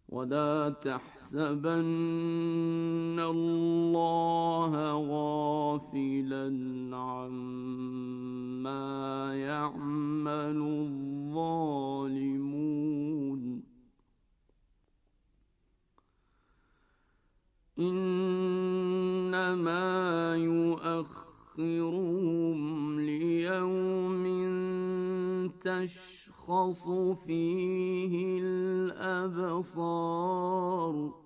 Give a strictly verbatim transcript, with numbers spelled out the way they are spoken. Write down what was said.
ولا تحسبن الله غافلا عما يعمل الظالمون إنما يؤخرهم ليوم تشخص فيه الأبصار